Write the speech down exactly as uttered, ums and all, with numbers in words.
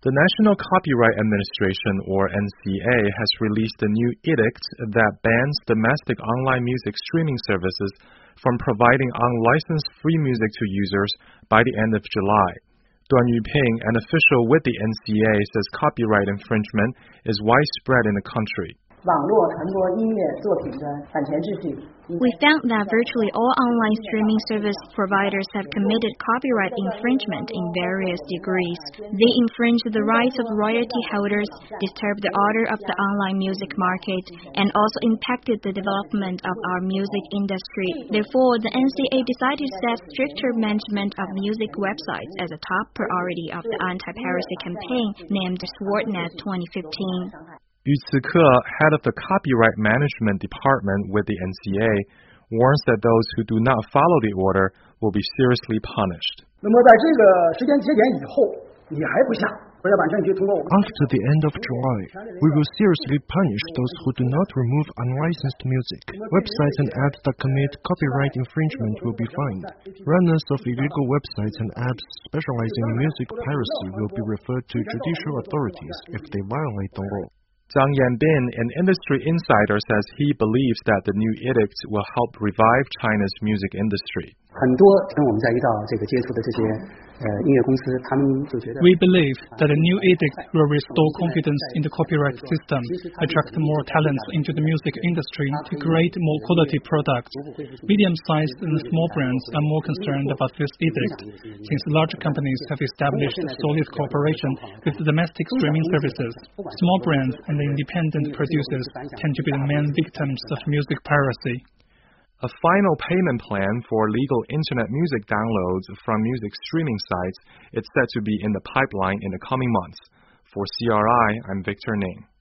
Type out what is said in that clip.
The National Copyright Administration, or N C A, has released a new edict that bans domestic online music streaming services from providing unlicensed free music to users by the end of July. Duan Yuping, an official with the N C A, says copyright infringement is widespread in the country. We found that virtually all online streaming service providers have committed copyright infringement in various degrees. They infringe the rights of royalty holders, disturbed the order of the online music market, and also impacted the development of our music industry. Therefore, the N C A decided to set stricter management of music websites as a top priority of the anti-piracy campaign named SwordNet twenty fifteen. Yu Cike, head of the Copyright Management Department with the N C A, warns that those who do not follow the order will be seriously punished. After the end of July, we will seriously punish those who do not remove unlicensed music. Websites and apps that commit copyright infringement will be fined. Runners of illegal websites and apps specializing in music piracy will be referred to judicial authorities if they violate the law. Zhang Yanbin, an industry insider, says he believes that the new edict will help revive China's music industry. We believe that a new edict will restore confidence in the copyright system, attract more talents into the music industry to create more quality products. Medium-sized and small brands are more concerned about this edict, since large companies have established solid cooperation with domestic streaming services. Small brands and independent producers tend to be the main victims of music piracy. A final payment plan for legal internet music downloads from music streaming sites is set to be in the pipeline in the coming months. For C R I, I'm Victor Ning.